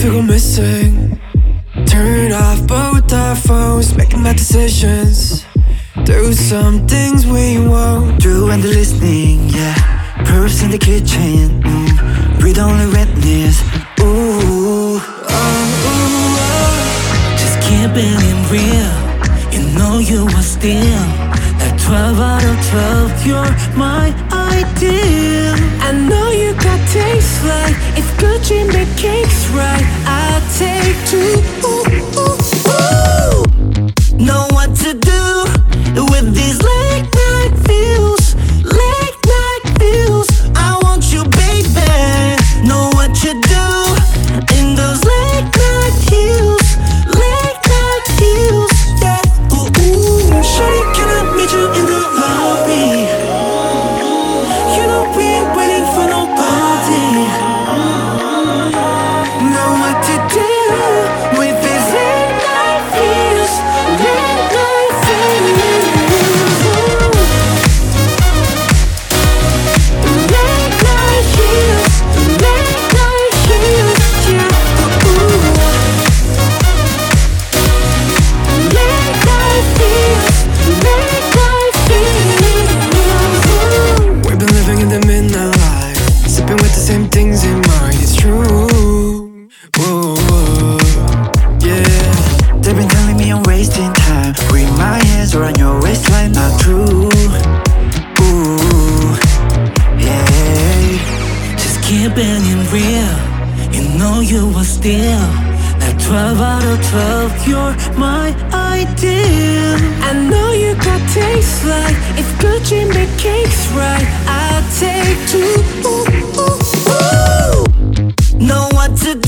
we go missing. Turn off both our phones, making bad decisions. Do some things we won't do when they're listening, yeah. Perps in the kitchen, breathe only witness. Ooh, just keeping it real. You know you are still that 12 out of 12. You're my ideal. I know you got taste like if Gucci make cakes right, I'll take two. Know what to do with these late night feels. Late night feels. I want you, baby. Know what you do in those late night heels. Late night heels, yeah. Ooh, ooh. Shawty, can I meet you in the lobby? You know we ain't waiting for nobody. Know what to do with these late night feels. Late night feels. Late night heels. Late night heels, yeah. Ooh. Late night feels. Late night feels. We've been living in the midnight light, sipping with the same things in mind. It's true. Whoa, yeah. They've been telling me I'm wasting time with my hands around your waistline, not true. Ooh, yeah. Just keeping it real. You know you are still that 12 out of 12. You're my ideal. I know you got taste like if Gucci make cakes right, I'll take two. Know what to do